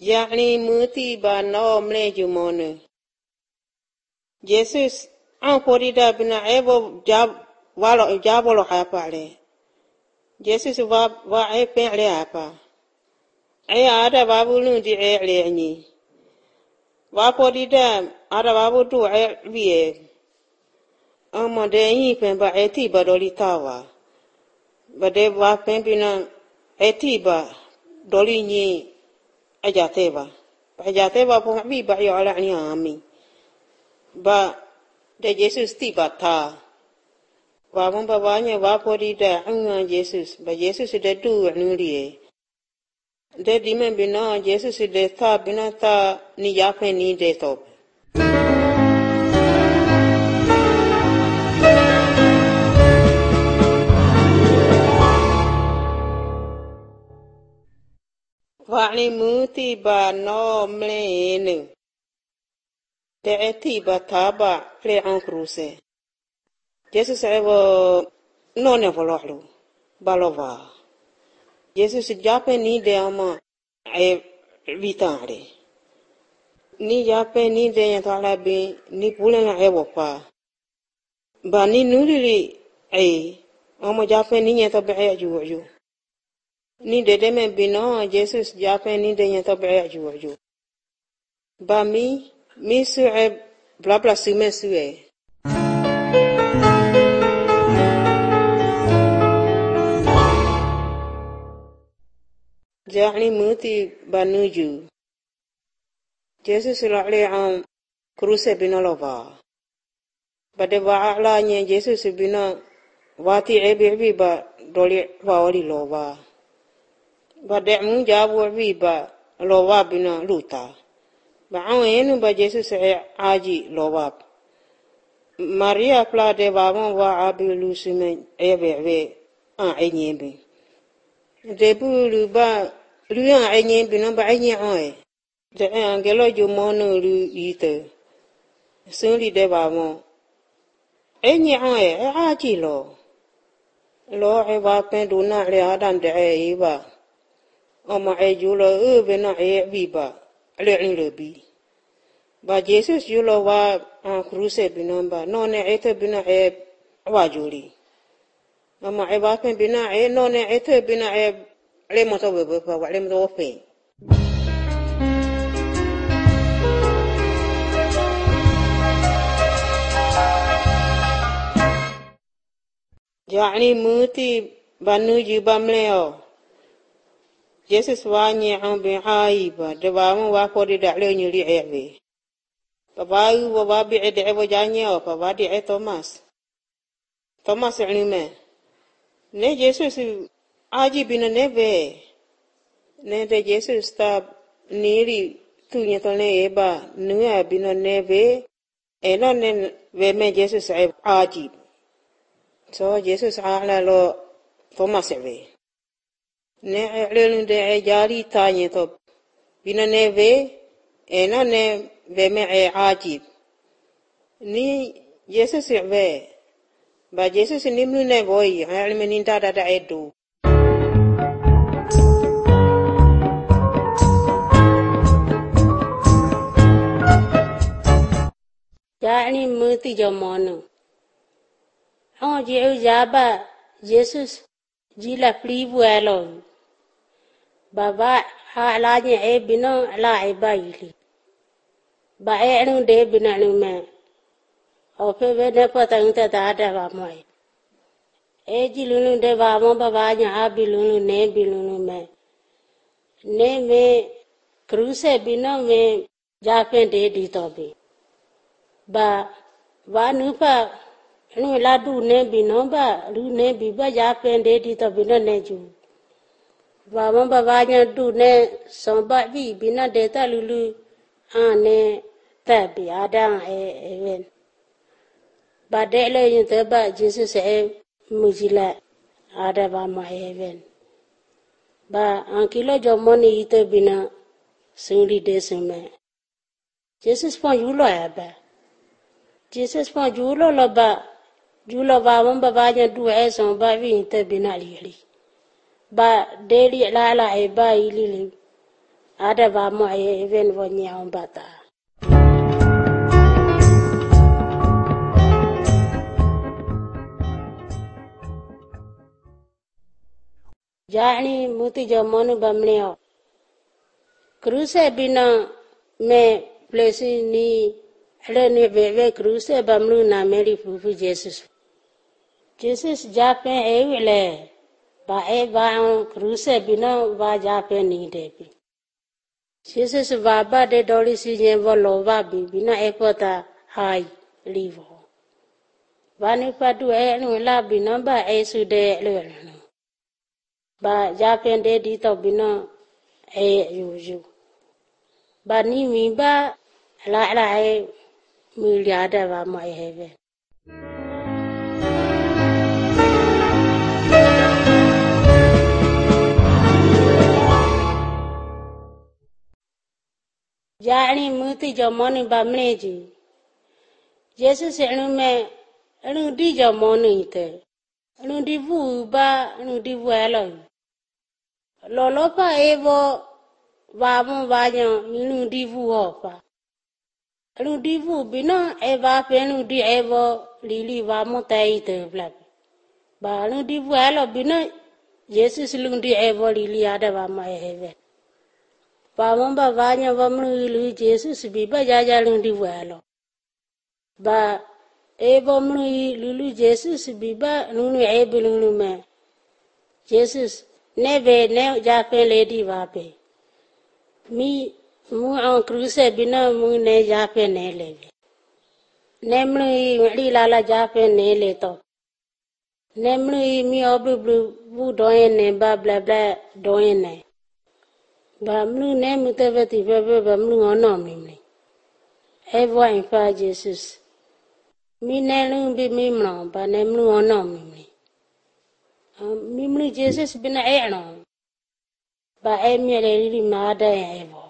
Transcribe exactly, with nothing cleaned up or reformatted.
يعني موتي بانو مليجو مونو Jesus an korida bina ebo jab walo jabolo hapale Jesus va va e pele apa e ada babulu di e lenyi va korida ada babu tu e vie amo de yi pen ba e ti ba doli tawa ba de va pen bina e ti ba doli ni ajateba ajateba po bi ba yo ala ni ami ba de Jesus ti ba ta wa mon ba ba nya wa pori da an Jesus ba Jesus de tu nu ri de di men bi no Jesus de ta bi na ta ni ya pe ni de to wa ni mu ti ba no mle ni de ti ba ta ba pre an cruise Jesus evo non ne volohlu balova Jesus jape ni de ama e vitare ni jape ni de ya tala bi ni pule na evo pa ba ni nurili e ama jape ni ya to be ju ju ni de de me bino Jesus jape ni de ya to be ju ju ba mi mi su e bla bla su me su e يعني موتي بانوجو Jesus لعلي عن كروسة بنا لوفا بعد بعلا ني Jesus بنا واتي عبي عبي با دولي فاولي لوفا بعد عمو جابو عبي با لوفا بنا لوتا بعون ينو با Jesus عاجي لوفا ماريا فلا دي بابا وعابي لوسمن عبي عبي آن عيني بي debu lu ba lu yang ainye bina ba ainye oi de angelo ju mono lu ite suli de ba mo ainye oi e a ji lo lo e ba pen du na le adan de e ba o ma e ju lo e bina e bi ba le ni le bi ba Jesus ju lo wa an cruise bina ba no ne e te bina e wa juli o ma e ba pen bina e no ne e te bina e le mo to be pa wa le mo to fe يعني موتي بانوجي بامليو Jesus wa nye an be haiba de ba mo wa ko de da le nyu li ebe ba ba u ba ba bi de ebo janye o ba ba di e Thomas Thomas ni me ne Jesus aji bina ne be ne de Jesus ta niri tu nye to ne eba nu ya bina ne be e no ne be me Jesus e aji so Jesus ala lo Thomas be ne lelu de e jari tanye to bina ne be e no ne be me e aji ni Jesus be ba Jesus ni mnu ne boy ala me ninta da da edu يعني موتي جمانو हाँ जी जाबा Jesus जी ला फ्रीबु आलो बाबा हाला ने ए बिनो ला ए बाइली बा ए नु दे बिना नु में और फिर वे ने पता उनते दादा बा मोय ए जी लुनु दे बाबा बाबा यहाँ भी लुनु ने भी लुनु में ने में क्रूसे बिनो में जापे दे दी तो भी ba wa nu pa nu la du ne bi no ba lu ne bi ba ya pen de di to bi no ne ju ba mo ba ba nya du ne so ba bi bi na de ta lu lu a ne ta bi ada e e wen ba de le yin te ba Jesus e mu ji la ada ba ma e wen ba an kilo jo mo ni te bi na sin li de sin me Jesus pa yu lo ya ba Jesus pa julo lo ba julo ba mo ba ba nya du e so ba wi te bina li li ba de li la la e ba yi li li ada ba mo even vo nyang bata jani muti jo monu bamneo cruise bina me place ni hele ni bebe cruise bamlu na meri fufu Jesus Jesus japen ewile ba e ba cruise bina ba japen ni debi Jesus va ba de doli si yen vo lo va bi bina e pota hai livo vani patu e nu la bina ba e su de le ba japen de di to bina e yu yu ba ni mi ba la la e mi ya da ba mo e heve jani muti jo moni ba mneji Jesus enu me enu di jo moni ite enu di vu ba enu di vu elo lo lo pa evo va mo va nyo enu di vu ho pa enu di vu bino e va pe enu di evo li li va mo te ite bla ba enu di vu elo bino Jesus lu di evo li li ada va mo e heve ba mo ba va nyo va mo lu Jesus bi ba ja ja lu di vu elo ba evo mo lu lu Jesus bi ba nu nu e bi lu me Jesus neve ne ja pe le di va pe mi mu an cruise bina mu ne ja pe ne le ne mu ngri la la ja pe ne le to ne mu mi obu bu bu do ne ba bla bla do ne ba mu ne mu te ve ti ve ve ba mu ono mi mi e vo in fa Jesus mi ne lu bi mi mno ba ne mu ono mi mi mi mu Jesus bina e no ba e mi le li ma da e vo